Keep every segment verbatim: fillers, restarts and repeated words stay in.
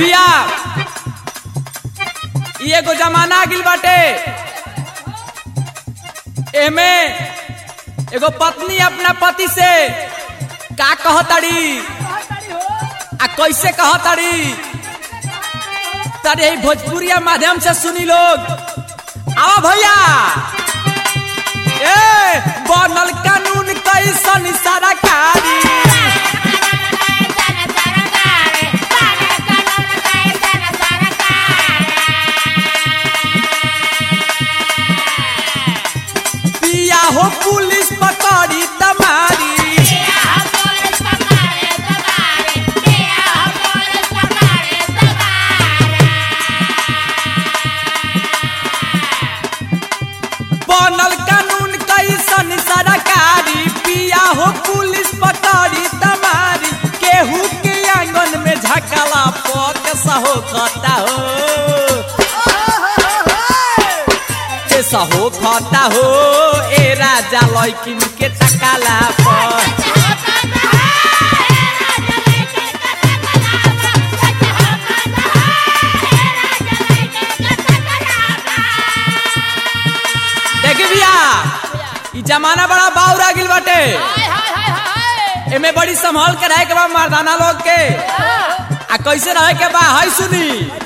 भैया ये एगो जमाना आ गिल बाटे, एमे एगो पत्नी अपना पति से का कहताड़ी आ कैसे कहताड़ी, तारे भोजपुरिया माध्यम से सुनी लोग। आओ भैया, ए बनल कानून कैसन सरकारी, पिया हो पुलिस पकड़ी तुम्हारी, बनल कानून कैसन सरकारी, पिया हो पुलिस पकड़ी तुम्हारी, केहू के आंगन में झकला पक सहो खाता हो, कैसा हो खाता हो ए राजा लइकिन के टकला पर, जमाना बड़ा बाउर आ गिल बाटे, एमे बड़ी संभाल के रहे के बा मर्दाना लोग के, आ कैसे रहे के बा है सुनी।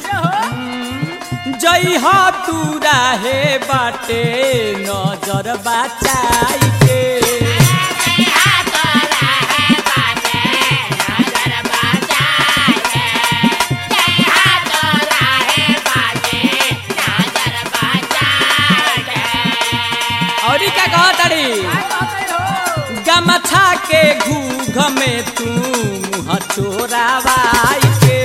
जई हा तू रहे बाटे नजर बचाई के, गमछा के घूघ में तू मुँह चोरावाई के,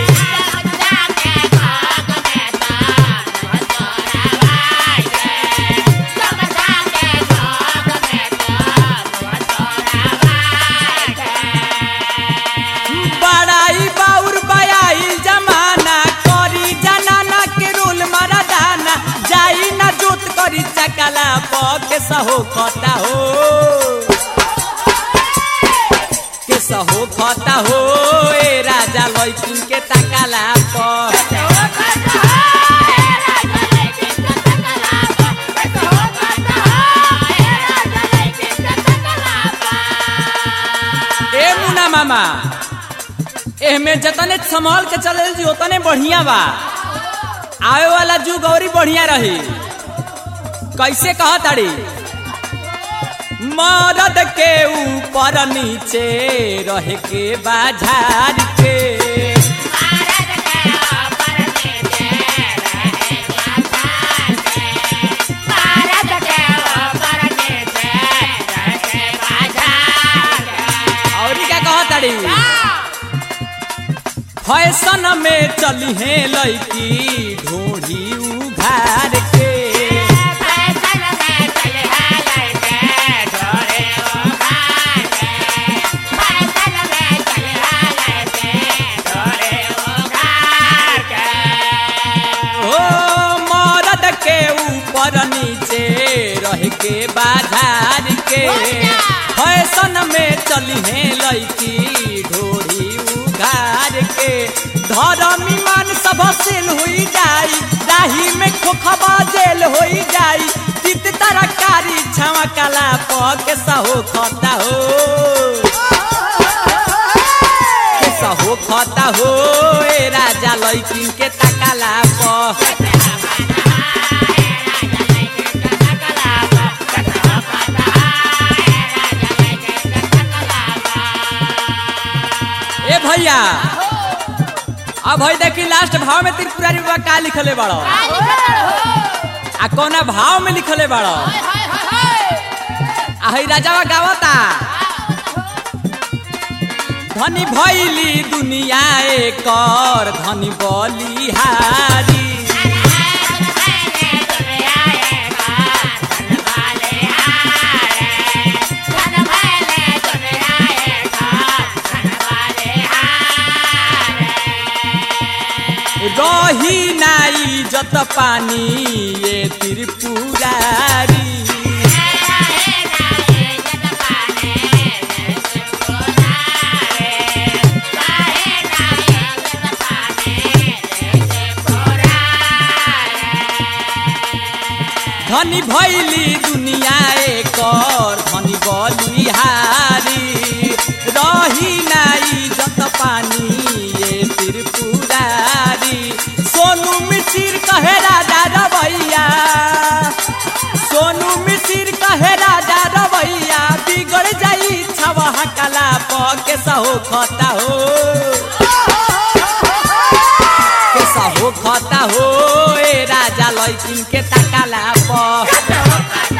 बड़ाई बाउर बयाई जमाना, करी जनाना के रोल मारा दाना, जाई ना जोत करी चकला पके सहो खता हो, सहो खाता हो ए राजा लइकिन के टकला पर, ए मुना मामा एहमे जतने संभाल के चले जी उतने बढ़िया बा, आवे वाला जुग औरी बढ़िया रही। कैसे कहताड़ी, मरद के ऊपर नीचे रह के बाजार के, मरद के ऊपर नीचे रह के बाजार के, मरद के ऊपर नीचे रह के बाजार के। और क्या कहताड़ी, फैशन में चली है लड़की ढूंढी उघार के, नीचे रह के बाजार के, फैशन में चली है लड़की ढोरी उघार के, धर्मी मान सब सेल हुई जाई, राही में खोखबा जेल हुई जाई, चित तरकारी छावा कला पके सहो खाता हो, सहो खाता हो ए राजा लइकिन के टकला पर, भैया अब भाई देखी लास्ट भाव में त्रिपुरारी बाबा का लिखले बाड़ो, आ कौना भाव में लिखले बाड़ो, आ हई राजावा गावता, धनी भइली दुनिया एकर धनी बलिहारी, रही नाई जत पानी ये त्रिपुरारी, धनी भैली दुनिया एकर धनी बलिहारी रही नाई जत पानी ये त्रिपुरारी सोनू मिसिर कहे राजा रवैया सोनू मिसिर कहे राजा रवैया बिगड़ जाई छवा कला के सहो खता हो के सहो खता हो ए राजा लइकिन के तकाला प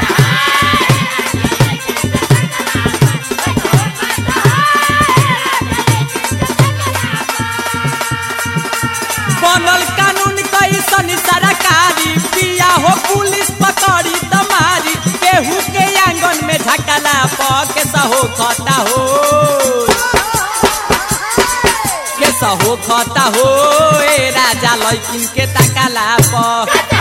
बनल कानून कैसन सरकारी पिया हो पुलिस पकड़ी तमारी केहू के आंगन में झकला प के सहो खता हो के सहो खता हो ए राजा लइकिन के तकाला प